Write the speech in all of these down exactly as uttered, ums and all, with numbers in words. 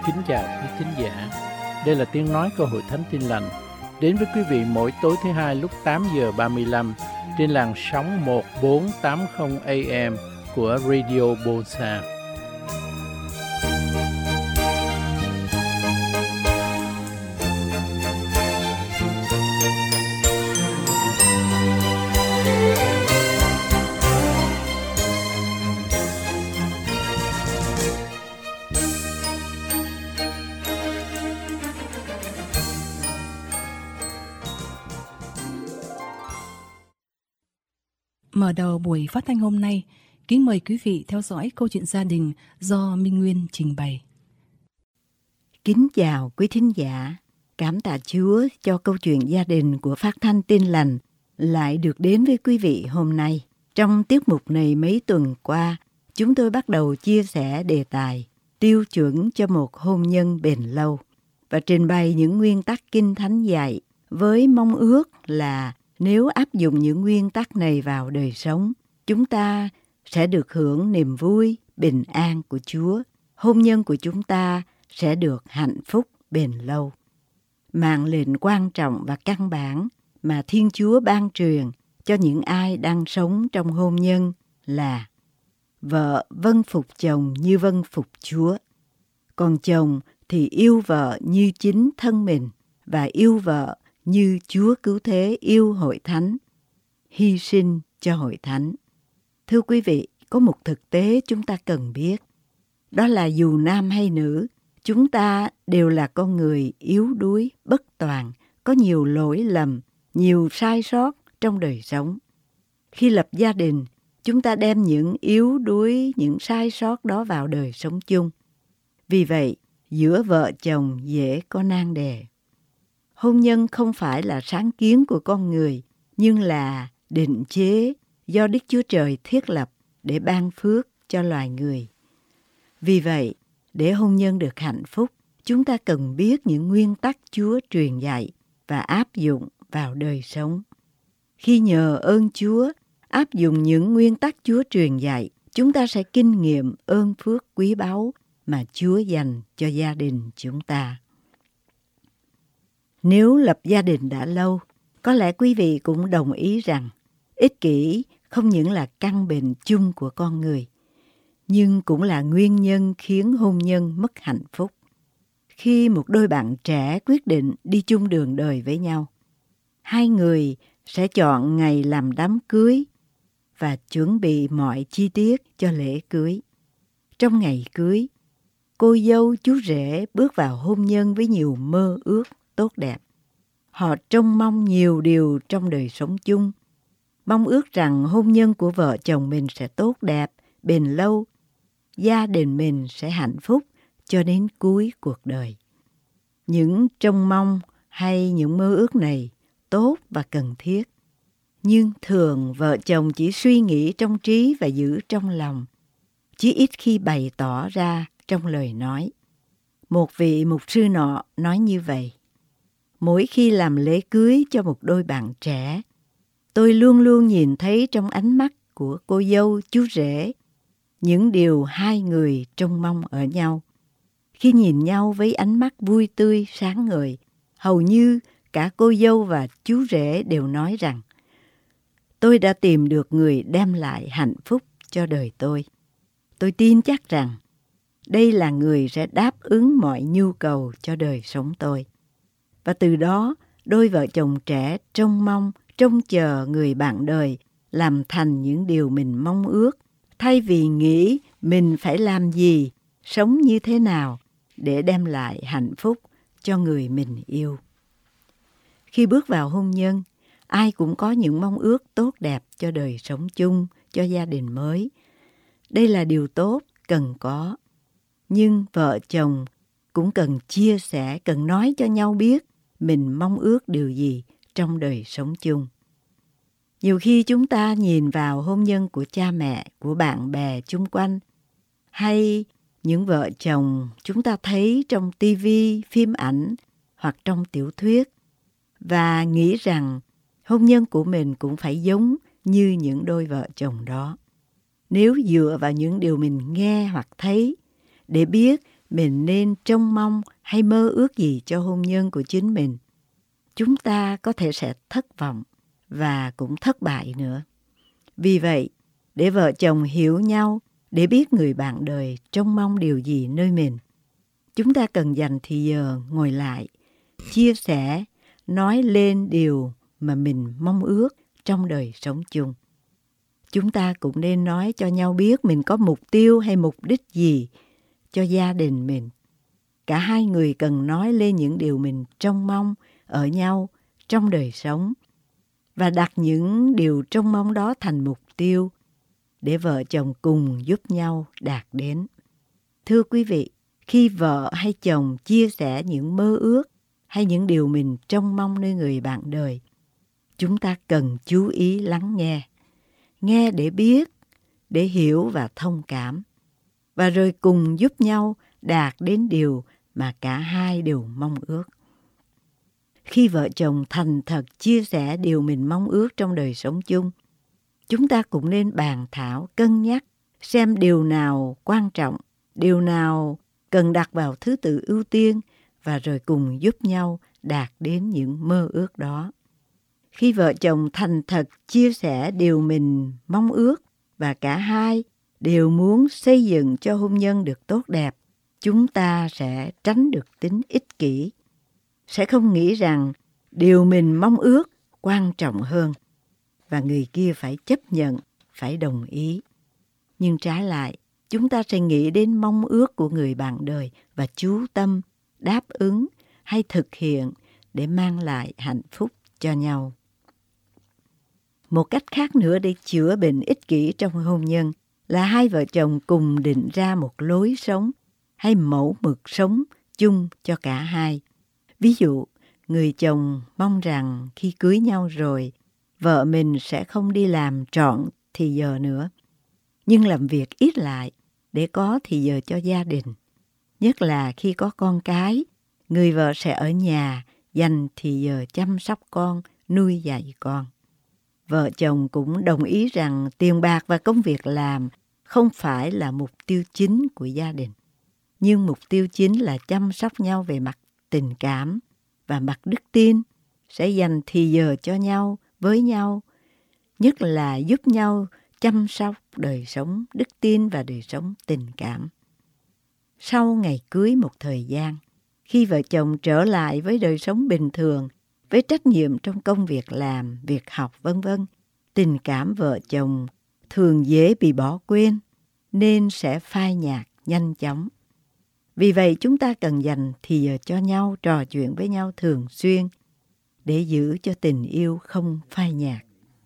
Kính chào quý thính giả. Đây là tiếng nói của Hội Thánh Tin Lành, đến với quý vị mỗi tối thứ hai lúc tám giờ ba mươi lăm trên làn sóng một bốn tám không A M của Radio Bosa. Mở đầu buổi phát thanh hôm nay, kính mời quý vị theo dõi câu chuyện gia đình do Minh Nguyên trình bày. Kính chào quý thính giả, cảm tạ Chúa cho câu chuyện gia đình của Phát thanh Tin Lành lại được đến với quý vị hôm nay. Trong tiết mục này mấy tuần qua, chúng tôi bắt đầu chia sẻ đề tài tiêu chuẩn cho một hôn nhân bền lâu và trình bày những nguyên tắc Kinh Thánh dạy với mong ước là nếu áp dụng những nguyên tắc này vào đời sống, chúng ta sẽ được hưởng niềm vui, bình an của Chúa. Hôn nhân của chúng ta sẽ được hạnh phúc bền lâu. Mạng lệnh quan trọng và căn bản mà Thiên Chúa ban truyền cho những ai đang sống trong hôn nhân là: vợ vâng phục chồng như vâng phục Chúa, còn chồng thì yêu vợ như chính thân mình và yêu vợ như Chúa Cứu Thế yêu Hội Thánh, hy sinh cho Hội Thánh. Thưa quý vị, có một thực tế chúng ta cần biết, đó là dù nam hay nữ, chúng ta đều là con người yếu đuối, bất toàn, có nhiều lỗi lầm, nhiều sai sót trong đời sống. Khi lập gia đình, chúng ta đem những yếu đuối, những sai sót đó vào đời sống chung. Vì vậy, giữa vợ chồng dễ có nan đề. Hôn nhân không phải là sáng kiến của con người, nhưng là định chế do Đức Chúa Trời thiết lập để ban phước cho loài người. Vì vậy, để hôn nhân được hạnh phúc, chúng ta cần biết những nguyên tắc Chúa truyền dạy và áp dụng vào đời sống. Khi nhờ ơn Chúa, áp dụng những nguyên tắc Chúa truyền dạy, chúng ta sẽ kinh nghiệm ơn phước quý báu mà Chúa dành cho gia đình chúng ta. Nếu lập gia đình đã lâu, có lẽ quý vị cũng đồng ý rằng ích kỷ không những là căn bệnh chung của con người, nhưng cũng là nguyên nhân khiến hôn nhân mất hạnh phúc. Khi một đôi bạn trẻ quyết định đi chung đường đời với nhau, hai người sẽ chọn ngày làm đám cưới và chuẩn bị mọi chi tiết cho lễ cưới. Trong ngày cưới, cô dâu chú rể bước vào hôn nhân với nhiều mơ ước tốt đẹp. Họ trông mong nhiều điều trong đời sống chung, mong ước rằng hôn nhân của vợ chồng mình sẽ tốt đẹp, bền lâu, gia đình mình sẽ hạnh phúc cho đến cuối cuộc đời. Những trông mong hay những mơ ước này tốt và cần thiết, nhưng thường vợ chồng chỉ suy nghĩ trong trí và giữ trong lòng, chí ít khi bày tỏ ra trong lời nói. Một vị mục sư nọ nói như vậy: mỗi khi làm lễ cưới cho một đôi bạn trẻ, tôi luôn luôn nhìn thấy trong ánh mắt của cô dâu chú rể những điều hai người trông mong ở nhau. Khi nhìn nhau với ánh mắt vui tươi sáng ngời, hầu như cả cô dâu và chú rể đều nói rằng: tôi đã tìm được người đem lại hạnh phúc cho đời tôi. Tôi tin chắc rằng đây là người sẽ đáp ứng mọi nhu cầu cho đời sống tôi. Và từ đó, đôi vợ chồng trẻ trông mong, trông chờ người bạn đời làm thành những điều mình mong ước, thay vì nghĩ mình phải làm gì, sống như thế nào để đem lại hạnh phúc cho người mình yêu. Khi bước vào hôn nhân, ai cũng có những mong ước tốt đẹp cho đời sống chung, cho gia đình mới. Đây là điều tốt, cần có. Nhưng vợ chồng cũng cần chia sẻ, cần nói cho nhau biết mình mong ước điều gì trong đời sống chung. Nhiều khi chúng ta nhìn vào hôn nhân của cha mẹ, của bạn bè chung quanh, hay những vợ chồng chúng ta thấy trong tivi, phim ảnh hoặc trong tiểu thuyết, và nghĩ rằng hôn nhân của mình cũng phải giống như những đôi vợ chồng đó. Nếu dựa vào những điều mình nghe hoặc thấy để biết mình nên trông mong hay mơ ước gì cho hôn nhân của chính mình, chúng ta có thể sẽ thất vọng và cũng thất bại nữa. Vì vậy, để vợ chồng hiểu nhau, để biết người bạn đời trông mong điều gì nơi mình, chúng ta cần dành thời giờ ngồi lại, chia sẻ, nói lên điều mà mình mong ước trong đời sống chung. Chúng ta cũng nên nói cho nhau biết mình có mục tiêu hay mục đích gì cho gia đình mình. Cả hai người cần nói lên những điều mình trông mong ở nhau trong đời sống và đặt những điều trông mong đó thành mục tiêu để vợ chồng cùng giúp nhau đạt đến. Thưa quý vị, khi vợ hay chồng chia sẻ những mơ ước hay những điều mình trông mong nơi người bạn đời, chúng ta cần chú ý lắng nghe. Nghe để biết, để hiểu và thông cảm, và rồi cùng giúp nhau đạt đến điều mà cả hai đều mong ước. Khi vợ chồng thành thật chia sẻ điều mình mong ước trong đời sống chung, chúng ta cũng nên bàn thảo, cân nhắc xem điều nào quan trọng, điều nào cần đặt vào thứ tự ưu tiên và rồi cùng giúp nhau đạt đến những mơ ước đó. Khi vợ chồng thành thật chia sẻ điều mình mong ước và cả hai đều muốn xây dựng cho hôn nhân được tốt đẹp, chúng ta sẽ tránh được tính ích kỷ, sẽ không nghĩ rằng điều mình mong ước quan trọng hơn và người kia phải chấp nhận, phải đồng ý. Nhưng trái lại, chúng ta sẽ nghĩ đến mong ước của người bạn đời và chú tâm, đáp ứng hay thực hiện để mang lại hạnh phúc cho nhau. Một cách khác nữa để chữa bệnh ích kỷ trong hôn nhân là hai vợ chồng cùng định ra một lối sống hay mẫu mực sống chung cho cả hai. Ví dụ, người chồng mong rằng khi cưới nhau rồi, vợ mình sẽ không đi làm trọn thì giờ nữa, nhưng làm việc ít lại để có thì giờ cho gia đình. Nhất là khi có con cái, người vợ sẽ ở nhà dành thì giờ chăm sóc con, nuôi dạy con. Vợ chồng cũng đồng ý rằng tiền bạc và công việc làm không phải là mục tiêu chính của gia đình, nhưng mục tiêu chính là chăm sóc nhau về mặt tình cảm và mặt đức tin, sẽ dành thì giờ cho nhau, với nhau, nhất là giúp nhau chăm sóc đời sống đức tin và đời sống tình cảm. Sau ngày cưới một thời gian, khi vợ chồng trở lại với đời sống bình thường, với trách nhiệm trong công việc làm, việc học vân vân, tình cảm vợ chồng thường dễ bị bỏ quên nên sẽ phai nhạt nhanh chóng. Vì vậy chúng ta cần dành thì giờ cho nhau, trò chuyện với nhau thường xuyên để giữ cho tình yêu không phai nhạt.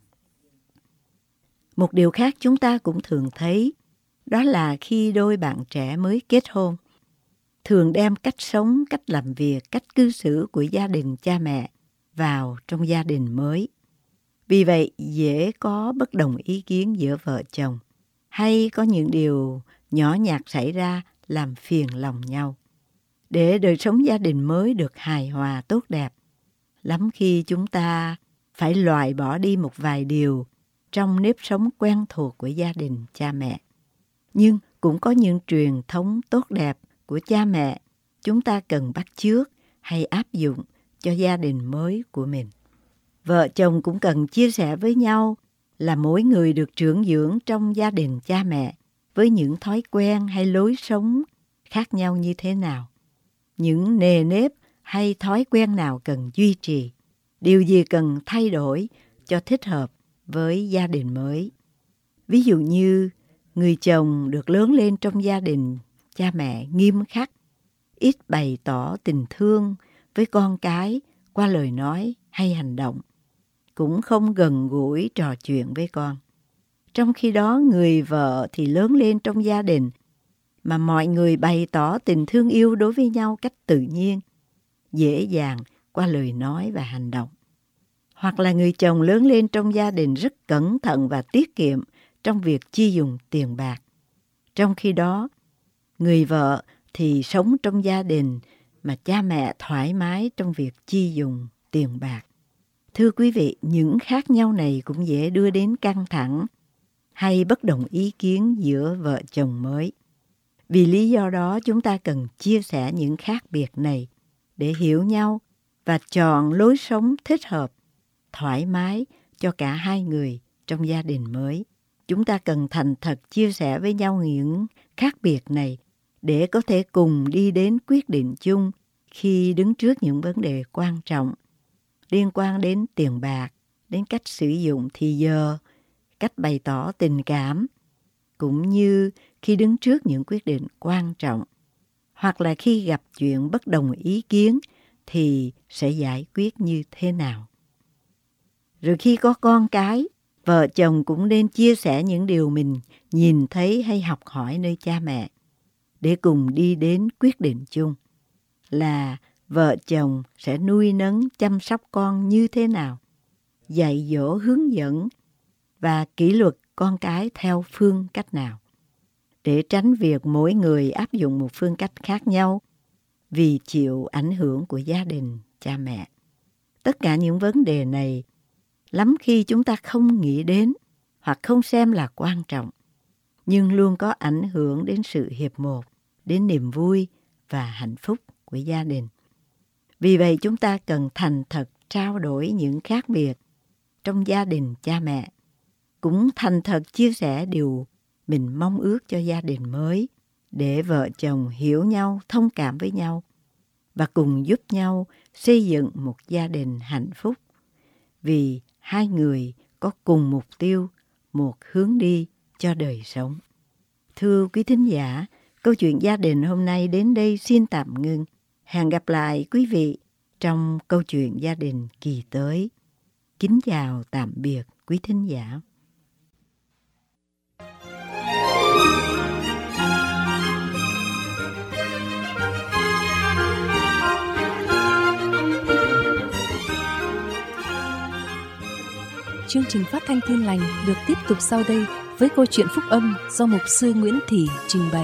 Một điều khác chúng ta cũng thường thấy đó là khi đôi bạn trẻ mới kết hôn thường đem cách sống, cách làm việc, cách cư xử của gia đình cha mẹ vào trong gia đình mới. Vì vậy dễ có bất đồng ý kiến giữa vợ chồng hay có những điều nhỏ nhặt xảy ra làm phiền lòng nhau. Để đời sống gia đình mới được hài hòa tốt đẹp, lắm khi chúng ta phải loại bỏ đi một vài điều trong nếp sống quen thuộc của gia đình cha mẹ. Nhưng cũng có những truyền thống tốt đẹp của cha mẹ chúng ta cần bắt chước hay áp dụng cho gia đình mới của mình. Vợ chồng cũng cần chia sẻ với nhau là mỗi người được trưởng dưỡng trong gia đình cha mẹ với những thói quen hay lối sống khác nhau như thế nào. Những nề nếp hay thói quen nào cần duy trì, điều gì cần thay đổi cho thích hợp với gia đình mới. Ví dụ như người chồng được lớn lên trong gia đình cha mẹ nghiêm khắc, ít bày tỏ tình thương với con cái qua lời nói hay hành động, cũng không gần gũi trò chuyện với con. Trong khi đó người vợ thì lớn lên trong gia đình mà mọi người bày tỏ tình thương yêu đối với nhau cách tự nhiên, dễ dàng qua lời nói và hành động. Hoặc là người chồng lớn lên trong gia đình rất cẩn thận và tiết kiệm trong việc chi dùng tiền bạc. Trong khi đó, người vợ thì sống trong gia đình mà cha mẹ thoải mái trong việc chi dùng tiền bạc. Thưa quý vị, những khác nhau này cũng dễ đưa đến căng thẳng hay bất đồng ý kiến giữa vợ chồng mới. Vì lý do đó chúng ta cần chia sẻ những khác biệt này để hiểu nhau và chọn lối sống thích hợp, thoải mái cho cả hai người trong gia đình mới. Chúng ta cần thành thật chia sẻ với nhau những khác biệt này để có thể cùng đi đến quyết định chung khi đứng trước những vấn đề quan trọng liên quan đến tiền bạc, đến cách sử dụng thì giờ, cách bày tỏ tình cảm, cũng như khi đứng trước những quyết định quan trọng, hoặc là khi gặp chuyện bất đồng ý kiến thì sẽ giải quyết như thế nào. Rồi khi có con cái, vợ chồng cũng nên chia sẻ những điều mình nhìn thấy hay học hỏi nơi cha mẹ để cùng đi đến quyết định chung là vợ chồng sẽ nuôi nấng chăm sóc con như thế nào, dạy dỗ hướng dẫn và kỷ luật con cái theo phương cách nào, để tránh việc mỗi người áp dụng một phương cách khác nhau vì chịu ảnh hưởng của gia đình, cha mẹ. Tất cả những vấn đề này lắm khi chúng ta không nghĩ đến hoặc không xem là quan trọng, nhưng luôn có ảnh hưởng đến sự hiệp một, đến niềm vui và hạnh phúc của gia đình. Vì vậy chúng ta cần thành thật trao đổi những khác biệt trong gia đình cha mẹ, cũng thành thật chia sẻ điều mình mong ước cho gia đình mới để vợ chồng hiểu nhau, thông cảm với nhau và cùng giúp nhau xây dựng một gia đình hạnh phúc. Vì hai người có cùng mục tiêu, một hướng đi cho đời sống. Thưa quý thính giả, câu chuyện gia đình hôm nay đến đây xin tạm ngưng. Hẹn gặp lại quý vị trong câu chuyện gia đình kỳ tới. Kính chào tạm biệt quý thính giả. Chương trình phát thanh Tin Lành được tiếp tục sau đây với câu chuyện phúc âm do mục sư Nguyễn Thị trình bày.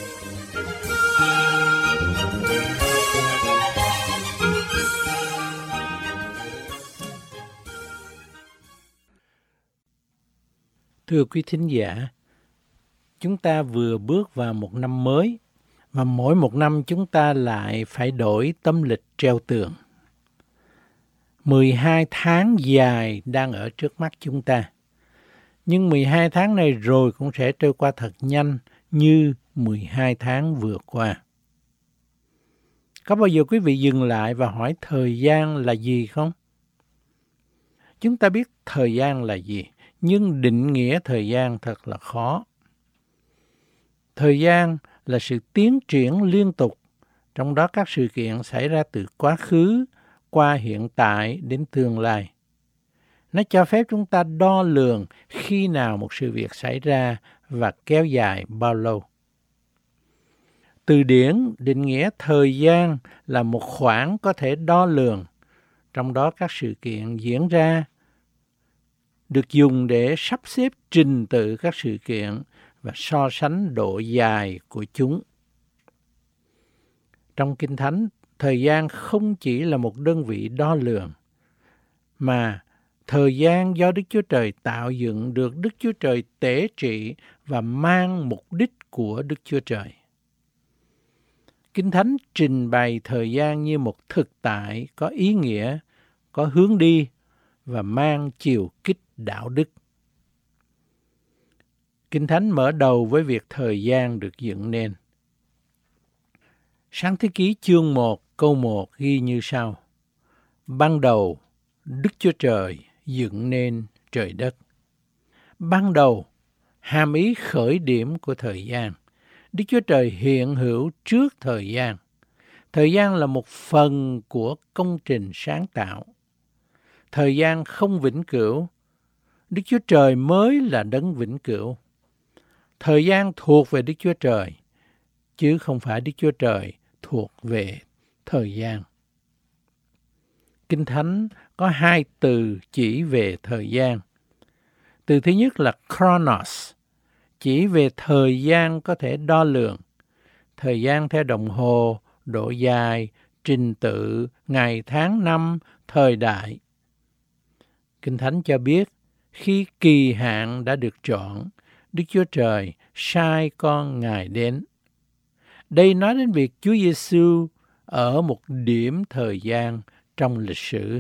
Thưa quý thính giả, chúng ta vừa bước vào một năm mới và mỗi một năm chúng ta lại phải đổi tấm lịch treo tường. mười hai tháng dài đang ở trước mắt chúng ta. Nhưng mười hai tháng này rồi cũng sẽ trôi qua thật nhanh như mười hai tháng vừa qua. Có bao giờ quý vị dừng lại và hỏi thời gian là gì không? Chúng ta biết thời gian là gì, nhưng định nghĩa thời gian thật là khó. Thời gian là sự tiến triển liên tục, trong đó các sự kiện xảy ra từ quá khứ qua hiện tại đến tương lai. Nó cho phép chúng ta đo lường khi nào một sự việc xảy ra và kéo dài bao lâu. Từ điển định nghĩa thời gian là một khoảng có thể đo lường, trong đó các sự kiện diễn ra được dùng để sắp xếp trình tự các sự kiện và so sánh độ dài của chúng. Trong Kinh Thánh, thời gian không chỉ là một đơn vị đo lường, mà thời gian do Đức Chúa Trời tạo dựng được Đức Chúa Trời tể trị và mang mục đích của Đức Chúa Trời. Kinh Thánh trình bày thời gian như một thực tại có ý nghĩa, có hướng đi và mang chiều kích đạo đức. Kinh Thánh mở đầu với việc thời gian được dựng nên. Sáng thế ký chương một câu một ghi như sau: Ban đầu Đức Chúa Trời dựng nên trời đất. Ban đầu hàm ý khởi điểm của thời gian. Đức Chúa Trời hiện hữu trước thời gian. Thời gian là một phần của công trình sáng tạo. Thời gian không vĩnh cửu. Đức Chúa Trời mới là đấng vĩnh cửu. Thời gian thuộc về Đức Chúa Trời, chứ không phải Đức Chúa Trời thuộc về thời gian. Kinh Thánh có hai từ chỉ về thời gian. Từ thứ nhất là chronos, chỉ về thời gian có thể đo lường. Thời gian theo đồng hồ, độ dài, trình tự, ngày, tháng, năm, thời đại. Kinh Thánh cho biết, khi kỳ hạn đã được chọn, Đức Chúa Trời sai con Ngài đến. Đây nói đến việc Chúa Giêsu ở một điểm thời gian trong lịch sử.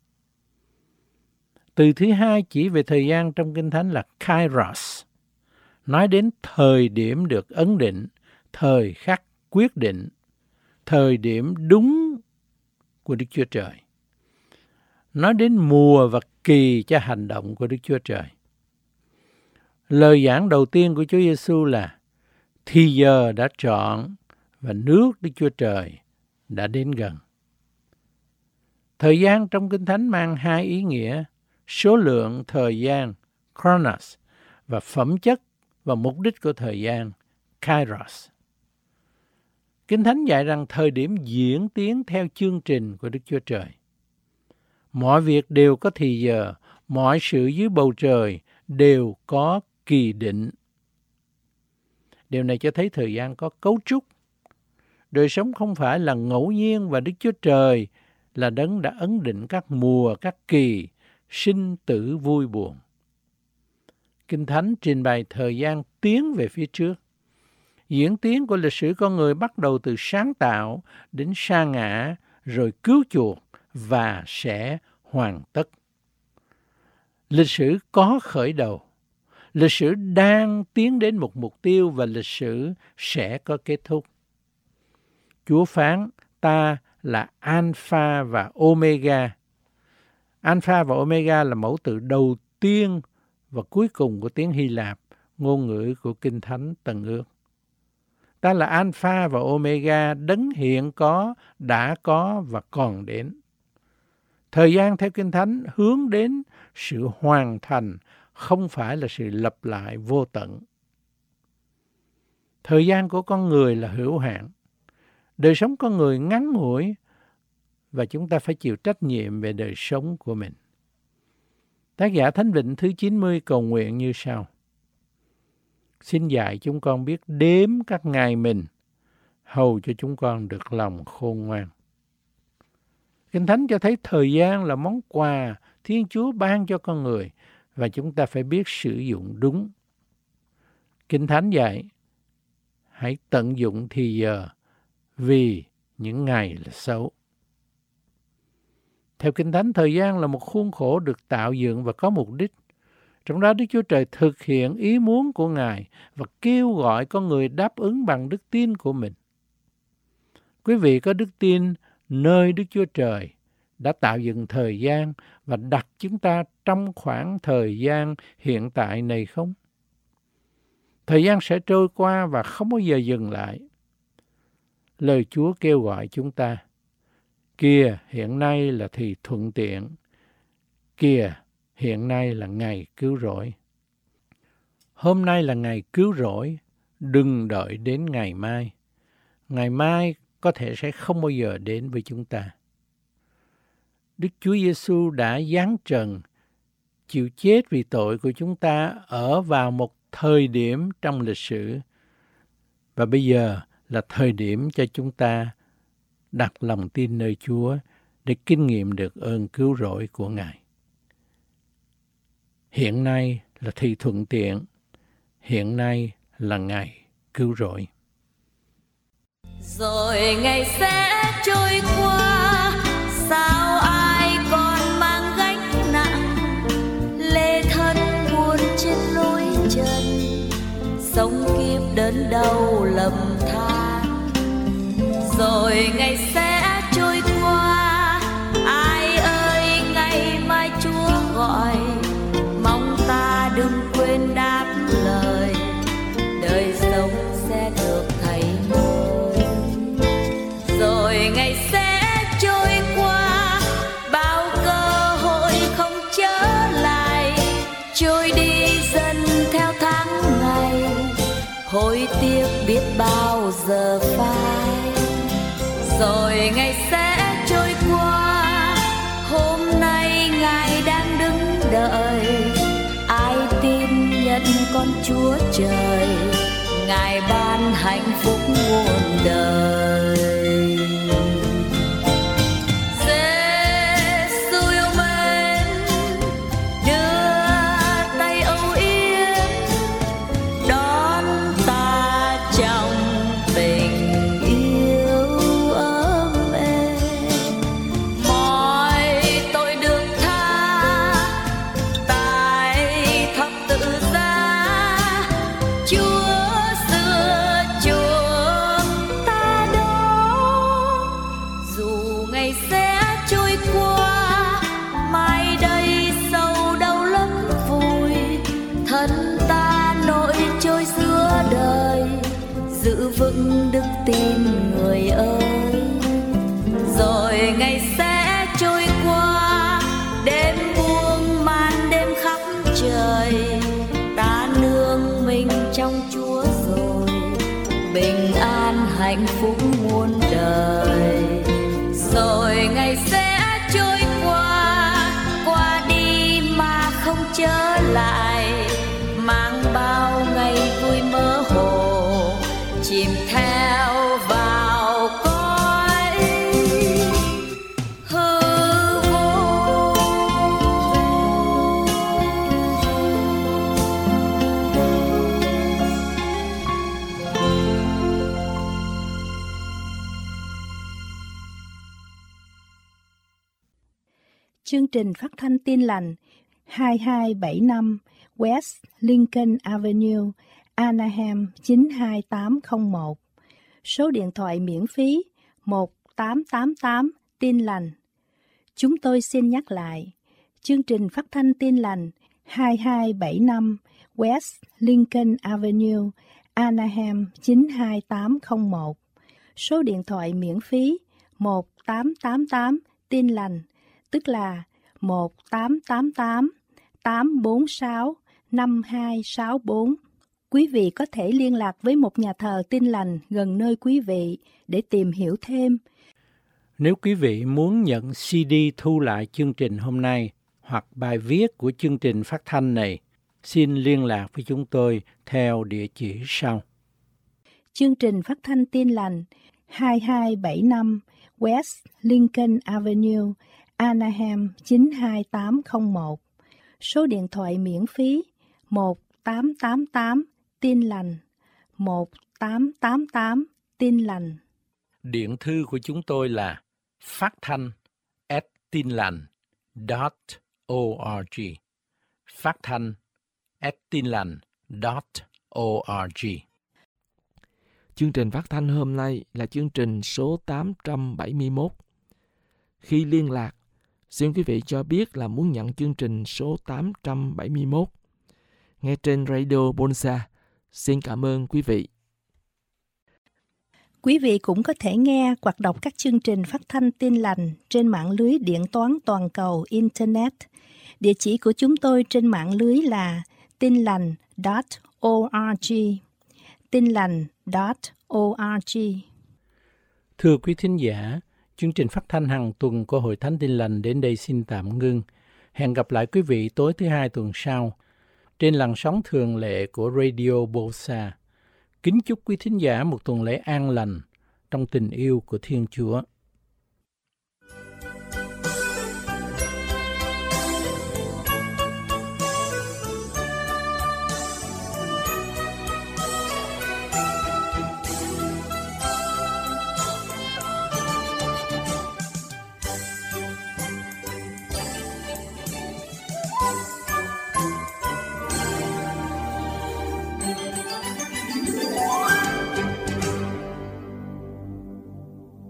Từ thứ hai chỉ về thời gian trong Kinh Thánh là Kairos, nói đến thời điểm được ấn định, thời khắc quyết định, thời điểm đúng của Đức Chúa Trời. Nói đến mùa và kỳ cho hành động của Đức Chúa Trời. Lời giảng đầu tiên của Chúa Giêsu là thì giờ đã trọn và nước Đức Chúa Trời đã đến gần. Thời gian trong Kinh Thánh mang hai ý nghĩa: số lượng thời gian Chronos và phẩm chất và mục đích của thời gian Kairos. Kinh Thánh dạy rằng thời điểm diễn tiến theo chương trình của Đức Chúa Trời. Mọi việc đều có thì giờ, mọi sự dưới bầu trời đều có kỳ định. Điều này cho thấy thời gian có cấu trúc. Đời sống không phải là ngẫu nhiên và Đức Chúa Trời là đấng đã ấn định các mùa, các kỳ, sinh tử vui buồn. Kinh Thánh trình bày thời gian tiến về phía trước. Diễn tiến của lịch sử con người bắt đầu từ sáng tạo đến sa ngã, rồi cứu chuộc và sẽ hoàn tất. Lịch sử có khởi đầu. Lịch sử đang tiến đến một mục tiêu và lịch sử sẽ có kết thúc. Chúa phán ta là Alpha và Omega. Alpha và Omega là mẫu từ đầu tiên và cuối cùng của tiếng Hy Lạp, ngôn ngữ của Kinh Thánh Tân Ước. Ta là Alpha và Omega, đấng hiện có, đã có và còn đến. Thời gian theo Kinh Thánh hướng đến sự hoàn thành, không phải là sự lặp lại vô tận. Thời gian của con người là hữu hạn. Đời sống con người ngắn ngủi và chúng ta phải chịu trách nhiệm về đời sống của mình. Tác giả Thánh Vịnh thứ chín mươi cầu nguyện như sau: xin dạy chúng con biết đếm các ngày mình, hầu cho chúng con được lòng khôn ngoan. Kinh Thánh cho thấy thời gian là món quà Thiên Chúa ban cho con người và chúng ta phải biết sử dụng đúng. Kinh Thánh dạy hãy tận dụng thì giờ vì những ngày là xấu. Theo Kinh Thánh, thời gian là một khuôn khổ được tạo dựng và có mục đích. Trong đó Đức Chúa Trời thực hiện ý muốn của Ngài và kêu gọi con người đáp ứng bằng đức tin của mình. Quý vị có đức tin nơi Đức Chúa Trời đã tạo dựng thời gian và đặt chúng ta trong khoảng thời gian hiện tại này không? Thời gian sẽ trôi qua và không bao giờ dừng lại. Lời Chúa kêu gọi chúng ta: kìa, hiện nay là thì thuận tiện. Kìa, hiện nay là ngày cứu rỗi. Hôm nay là ngày cứu rỗi, đừng đợi đến ngày mai. Ngày mai có thể sẽ không bao giờ đến với chúng ta. Đức Chúa Giêsu đã giáng trần, chịu chết vì tội của chúng ta ở vào một thời điểm trong lịch sử. Và bây giờ là thời điểm cho chúng ta đặt lòng tin nơi Chúa để kinh nghiệm được ơn cứu rỗi của Ngài. Hiện nay là thì thuận tiện, hiện nay là ngày cứu rỗi. Rồi ngày sẽ trôi qua, sao ai còn mang gánh nặng, lê thân buồn trên lối trần, sống kiếp đớn đau lầm than. Rồi ngày sẽ trôi qua, ai ơi ngày mai Chúa gọi, mong ta đừng quên đáp lời, đời sống sẽ được thay đổi. Rồi ngày sẽ trôi qua, bao cơ hội không trở lại, trôi đi dần theo tháng ngày, hối tiếc biết bao giờ phai. Rồi ngày sẽ trôi qua, hôm nay Ngài đang đứng đợi, ai tin nhận con Chúa Trời, Ngài ban hạnh phúc muôn đời. Giê-xu yêu mến, đưa tay âu yếm, đón ta trong tình bên người ơi. Rồi ngày sẽ trôi qua, đêm buông màn đêm khắp trời, ta nương mình trong Chúa rồi, bình an hạnh phúc muôn đời. Rồi ngày sẽ trôi qua, qua đi mà không trở lại, mang bao ngày vui mơ hồ, chìm theo vào cõi hư vô. Chương trình phát thanh Tin Lành hai hai bảy năm West Lincoln Avenue, Anaheim chín hai tám không một. Số điện thoại miễn phí một tám tám tám Tin Lành. Chúng tôi xin nhắc lại, chương trình phát thanh Tin Lành hai hai bảy năm West Lincoln Avenue, Anaheim chín hai tám không một. Số điện thoại miễn phí một tám tám tám Tin Lành, tức là một tám tám tám tám bốn sáu năm hai sáu bốn. Quý vị có thể liên lạc với một nhà thờ Tin Lành gần nơi quý vị để tìm hiểu thêm. Nếu quý vị muốn nhận xê đê thu lại chương trình hôm nay hoặc bài viết của chương trình phát thanh này, xin liên lạc với chúng tôi theo địa chỉ sau. Chương trình phát thanh Tin Lành hai hai bảy năm West Lincoln Avenue, Anaheim chín hai tám không một. Số điện thoại miễn phí một tám tám tám Tin Lành, một tám tám tám Tin Lành. Điện thư của chúng tôi là phát thanh at tinlành chấm org. Phát thanh at tinlành chấm org. Chương trình phát thanh hôm nay là chương trình số tám trăm bảy mươi mốt. Khi liên lạc, xin quý vị cho biết là muốn nhận chương trình số tám trăm bảy mươi mốt. Nghe trên Radio Bonsa. Xin cảm ơn quý vị. Quý vị cũng có thể nghe hoặc đọc các chương trình phát thanh Tin Lành trên mạng lưới điện toán toàn cầu Internet. Địa chỉ của chúng tôi trên mạng lưới là tinlành chấm org. tinlành chấm org. Thưa quý thính giả, chương trình phát thanh hàng tuần của Hội Thánh Tin Lành đến đây xin tạm ngưng. Hẹn gặp lại quý vị tối thứ hai tuần sau trên làn sóng thường lệ của Radio Bosa. Kính chúc quý thính giả một tuần lễ an lành trong tình yêu của Thiên Chúa.